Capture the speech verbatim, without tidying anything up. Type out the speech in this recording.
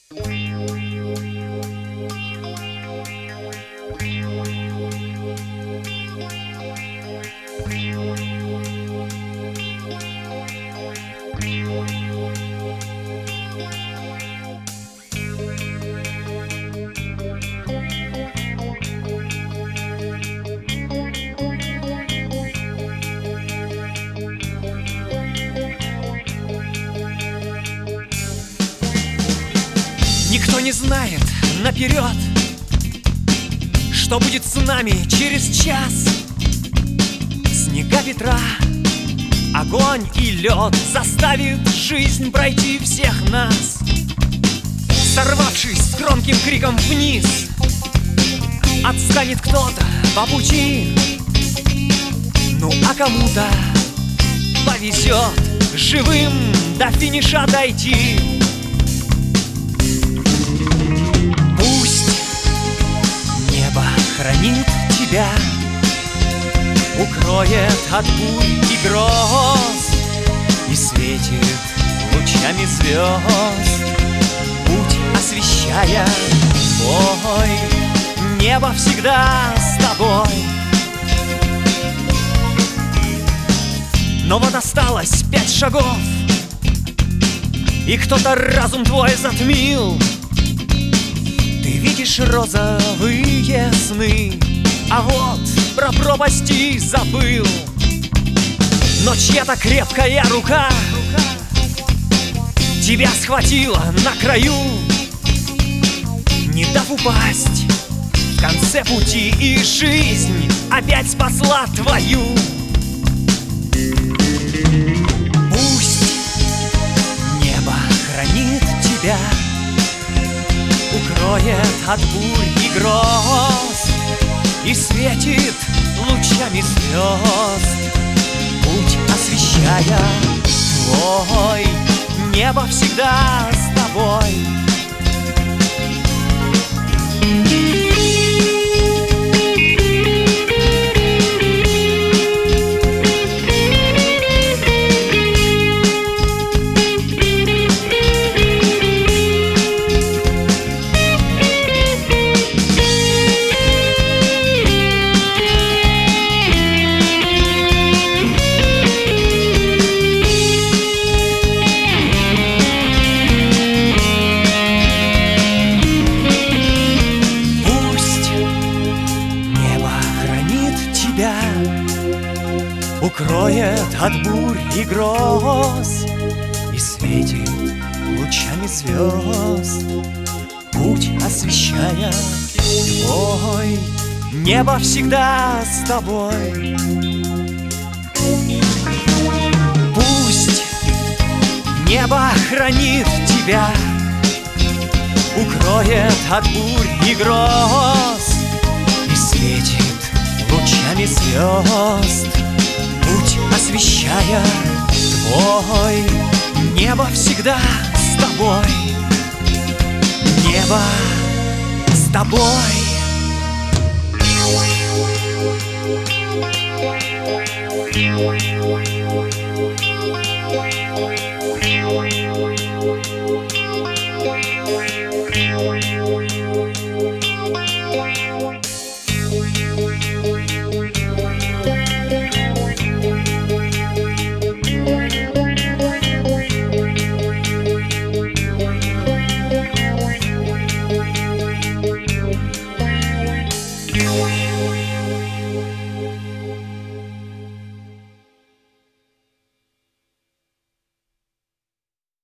Никто не знает наперед, что будет с нами через час. Снега, ветра, огонь и лед заставит жизнь пройти всех нас. Сорвавшись с громким криком вниз, отстанет кто-то по пути. Ну а кому-то повезет живым до финиша дойти. Хранит тебя, укроет от бурь и гроз и светит лучами звезд, путь освещая твой. Небо всегда с тобой. Но вот осталось пять шагов, и кто-то разум твой затмил. Ты видишь розовые сны, а вот про пропасти забыл. Но чья-то крепкая рука тебя схватила на краю, не дав упасть в конце пути, и жизнь опять спасла твою. Пусть небо хранит тебя, укроет от бурь и гроз и светит лучами звезд, путь освещая твой. Небо всегда с тобой. Укроет от бурь и гроз и светит лучами звезд, путь освещая твой. Небо всегда с тобой. Пусть небо хранит тебя, укроет от бурь и гроз и светит лучами звезд, путь освещая твой. Небо всегда с тобой. Небо с тобой. Ой,